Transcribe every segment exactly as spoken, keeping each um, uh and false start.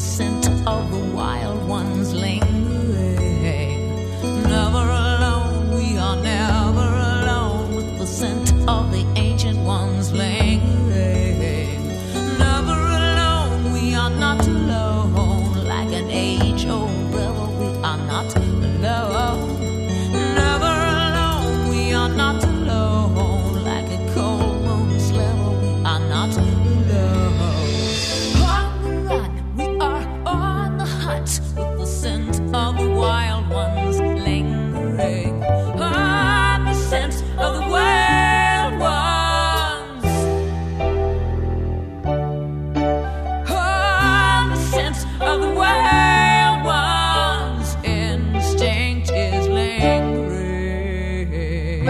scent of the wild ones lingering. Never alone, we are never alone, with the scent of the ancient ones lingering. Never alone, we are not alone, like an age-old river, we are not alone. Never alone, we are not alone, like a cold moon sliver, we are not alone. On the run, we are on the hunt, with the scent of the wild ones lingering. On the scent of the wild ones. On the scent of the wild ones. Instinct is lingering.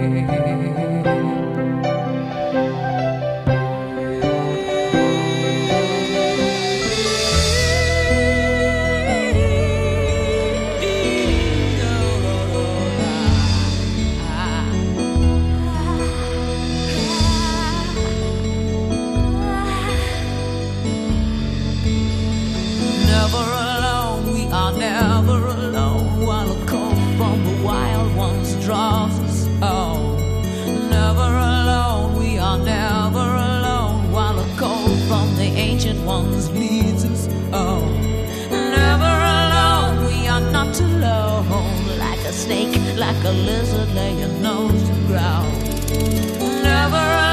Never alone, we are never alone, while a cold from the wild ones draws us on. Never alone, we are never alone, while a cold from the ancient ones leads us on. Never alone, we are not alone, like a snake, like a lizard laying nose to ground. Never